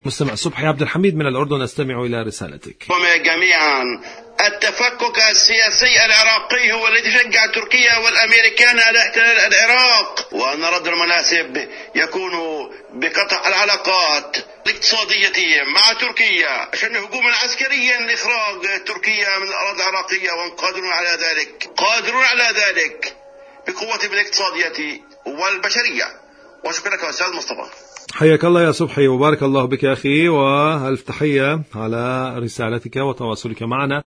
مستمع صبحي عبد الحميد من الأردن، أستمع إلى رسالتك. جميعا التفكك السياسي العراقي هو الذي شجع تركيا والأمريكان على احتلال العراق، وأن الرد المناسب يكون بقطع العلاقات الاقتصادية مع تركيا عشان هجوما عسكريا لإخراج تركيا من الأراضي العراقية، وهم قادرون على ذلك بقوة الاقتصادية والبشرية. وشكرا لك أستاذ مصطفى. حياك الله يا صبحي وبارك الله بك أخي، وألف تحية على رسالتك وتواصلك معنا.